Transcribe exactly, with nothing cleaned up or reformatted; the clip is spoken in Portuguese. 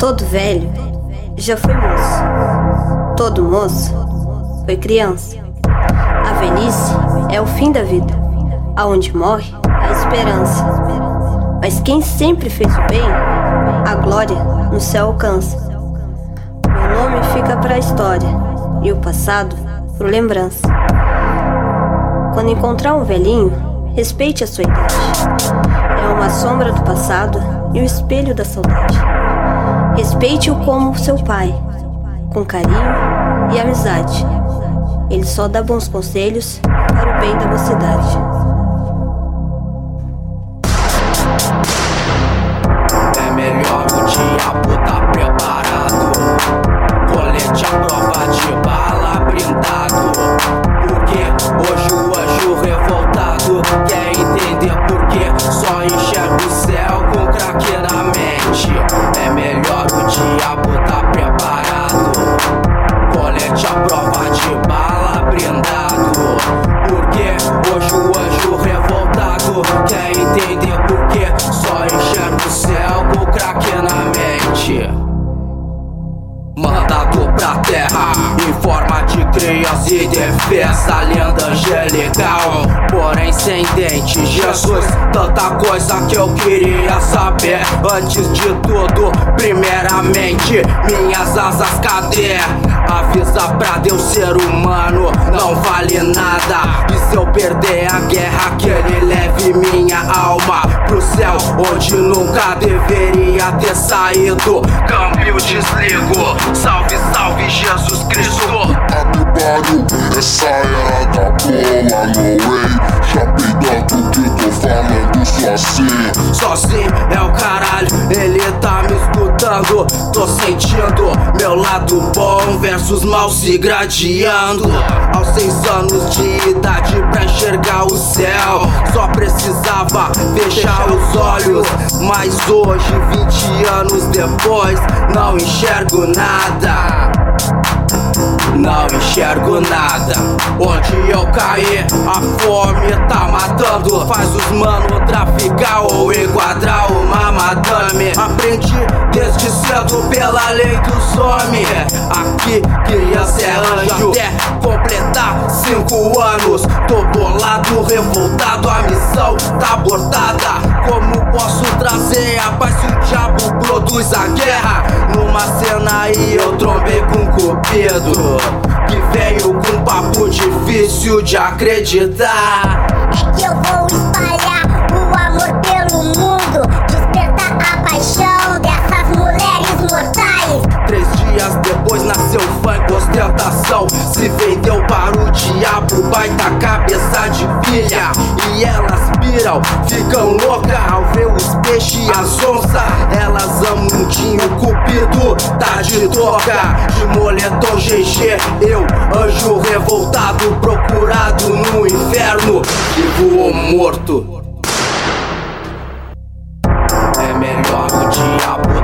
Todo velho já foi moço, todo moço foi criança. A velhice é o fim da vida, aonde morre a esperança. Mas quem sempre fez o bem, a glória no céu alcança. Meu nome fica pra história e o passado por lembrança. Quando encontrar um velhinho, respeite a sua idade. É uma sombra do passado e o espelho da saudade. Respeite-o como seu pai, com carinho e amizade. Ele só dá bons conselhos para o bem da mocidade. É melhor o diabo tá preparado. Colete à prova de bala blindado. Porque hoje o anjo revoltado quer entender porque só enxerga o céu com craque na mente. É melhor o diabo tá preparado. Colete à prova de bala blindado. Porque hoje o anjo revoltado quer entender porque só enxerga o céu com craque na mente. Mandado pra terra em forma de criança e defesa, lenda angelical, porém sem dente. Jesus, tanta coisa que eu queria saber. Antes de tudo, primeiramente, minhas asas cadê? Avisa pra Deus, ser humano não vale nada. E se eu perder a guerra, que ele leve minha alma pro céu, onde nunca deveria ter saído. Câmbio, desligo. Salve, salve Jesus Cristo. Abibaru, essa era da bola, no way. Já peidando que tô falando sozinho. Sozinho é o caralho, ele tá me escutando. Tô sentindo meu lado bom versus mal se gradeando. Aos seis anos de idade pra enxergar o céu, só precisava fechar os olhos. Mas hoje, vinte anos depois, não enxergo nada. Não enxergo nada. Onde eu caí, a fome tá matando. Faz os mano traficar ou enquadrar uma madame. Aprendi desde cedo pela lei dos homens. Aqui criança é anjo até completar cinco anos. Tô bolado, revoltado, a missão tá abortada. Como posso trazer a paz se o diabo produz a guerra? Numa cena aí eu trombei com Cupido, que veio com papo difícil de acreditar. É que eu vou espalhar o amor pelo mundo, despertar a paixão dessas mulheres mortais. Três dias depois nasceu funk, ostentação. Se vendeu para o diabo, baita cabeça de pilha. E elas piram, ficam loucas ao ver os peixes e as onças. Elas amam um dinho, Cupido tá de toca. De moletom G G, eu, anjo revoltado, procurado no inferno, vivo ou morto. É melhor o diabo